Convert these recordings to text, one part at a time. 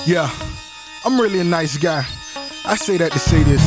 Yeah, I'm really a nice guy. I say that to say this.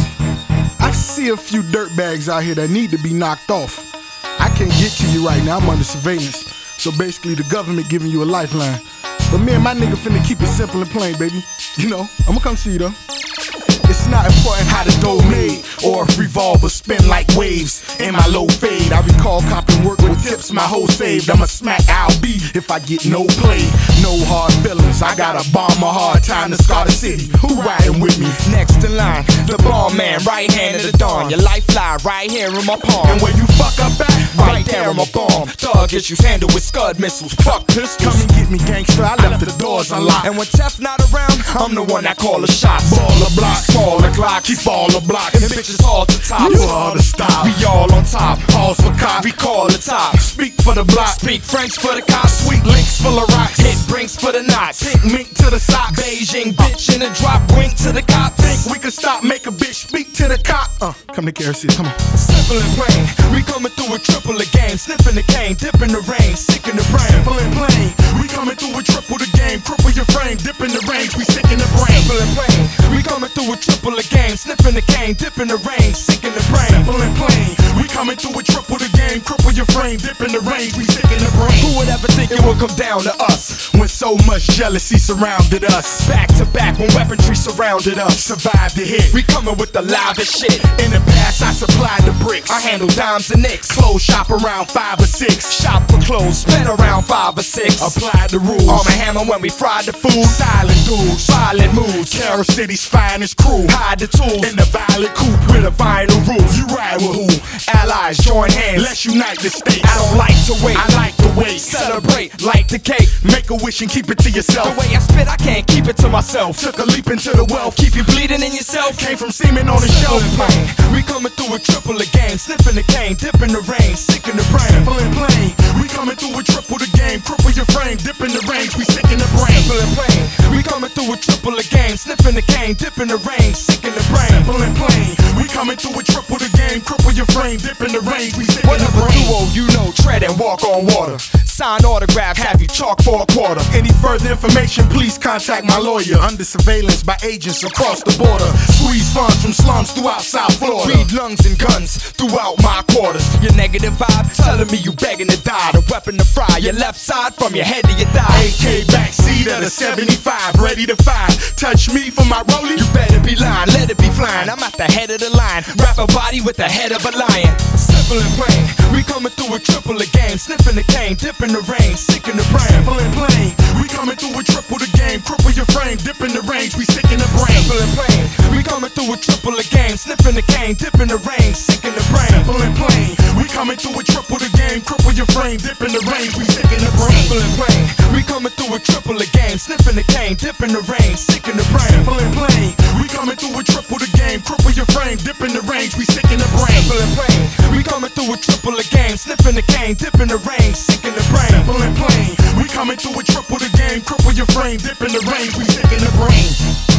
I see a few dirtbags out here that need to be knocked off. I can't get to you right now, I'm under surveillance. So basically the government giving you a lifeline. But me and my nigga finna keep it simple and plain, baby. You know, I'ma come see you though. It's not important how the dough made, or if revolver spin like waves in my low fade. I recall copping work with tips my hoe saved. I'ma smack Al B if I get no play. No hard feelings, I got a bomb a hard time to scar the city. Who riding with me? Next in line, the ball man, right hand of the dawn. Your lifeline right here in my palm. And where you fuck up at? Right there in my bomb. Thug issues handled with scud missiles. Fuck pistols. Come and get me, gangster, I left the doors unlocked. And when Tef not around, I'm the one that call the shots. Baller blocks, Baller Glock, keep baller blocks. and bitches all to top. You all to stop. We all on top. Pause for cops. We call the top. Speak for the block. Speak French for the cops. Sweet links full of rocks. Hit brinks for the knots. Pink mink to the socks. Beijing bitch in a drop. Wink to the cops. Think we can stop, make a bitch speak to the cop. Come to KRC, come on. Simple and plain, we coming through a triple a game. Sniffing the cane, dipping the rain, sick in the brain. Simple and plain, we coming through a triple the game. Cripple your frame, dip in the range, we sick in the brain. Simple and plain, we coming through a triple a game. Sniffing the cane, dipping the rain, sick in the brain. Simple and plain, we coming through a triple the game. Cripple your frame, dip in the range, we sick in the brain. Who would ever think it would come down to us? When so much jealousy surrounded us. Back to back when weaponry surrounded us. Survived the hit. We coming with the loudest shit. In the past I supplied the bricks. I handle dimes and nicks. Clothes shop around 5 or 6. Shop for clothes, spend around 5 or 6. Applied the rules. Arm and hammer when we fried the food. Silent dudes, Violent moves. Carol City's finest crew. Hide the tools. In the violet coupe With a vinyl roof. You ride with who? Allies join hands. Let's unite the states. I don't like to wait. I like the way. Celebrate, light the cake. Make a wish and keep it to yourself. The way I spit, I can't keep it to myself. Took a leap into the wealth. Keep you bleeding in yourself. Came from semen on the Simple shelf. and plain, we coming through a triple a game. Sniffing the cane, dipping the rain, sick in the brain. Simple and plain, we coming through a triple the game. Cripple your frame, dip in the range, we sick in the brain. Simple and plain, we coming through a triple a game. Sniffing the cane, dipping the rain, sick in the brain. Simple and plain, we coming through a triple the game. Cripple your frame, dip in the range, we sick in the Whatever brain. duo you know, tread and walk on water. Sign autograph, have you chalk for a quarter. Any further information, please contact my lawyer. Under surveillance by agents across the border. Squeeze funds from slums throughout South Florida. Read lungs and guns throughout my quarters. Your negative vibe telling me you begging to die. The weapon to fry your left side from your head to your thigh. AK backseat of the 75, ready to fire. Touch me for my rollie. You better be lying, let it be flying. I'm at the head of the line. Wrap a body with the head of a lion. Simple and plain, we coming through a triple a game. Sniffing the cane, dipping the rain, sick in the brain. Simple and plain, we coming through a triple the game. Cripple your frame, dip in the range, we sick in the brain. Simple and plain, we coming through a triple a game. Sniffing the cane, dipping the rain, sick in the brain. Simple and plain, we coming through a triple the game. Cripple your frame, dip in the range, we sick in the brain. Simple and plain, we coming through a triple a game. Sniffing the cane, dipping the rain, sick in the brain. Simple and plain, we coming through a triple the game. Cripple your frame, dip in the range, we sick in the brain. Simple and plain, we coming through a triple a game. Sniffing the cane, dipping the rain, sick in the brain. Simple and plain, we coming through a triple the game. Cripple your frame, dip in the range, we sick in the brain.